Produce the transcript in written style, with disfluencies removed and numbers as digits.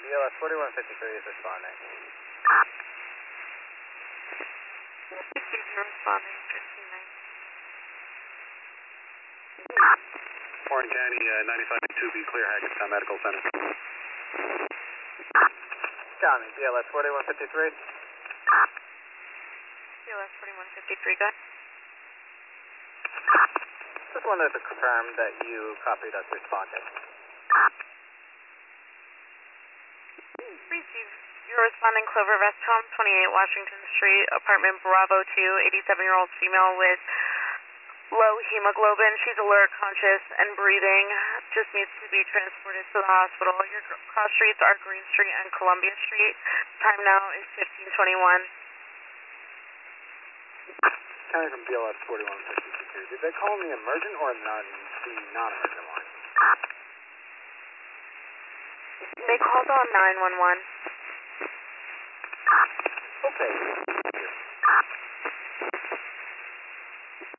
BLS 4153 is responding. Responding, 15-9. Warren County, 95-2B, clear Hackettstown Medical Center. Tommy, BLS 4153. BLS 4153, go ahead. Just wanted to confirm that you copied us responding. Received. You're responding Clover Vest Home, 28 Washington Street, apartment Bravo 2, 87-year-old female with low hemoglobin. She's alert, conscious, and breathing. Just needs to be transported to the hospital. Your cross streets are Green Street and Columbia Street. Time now is 15:21. County from BLS 4152. Did they call the emergent or the non-emergent line? They called on 911. Okay.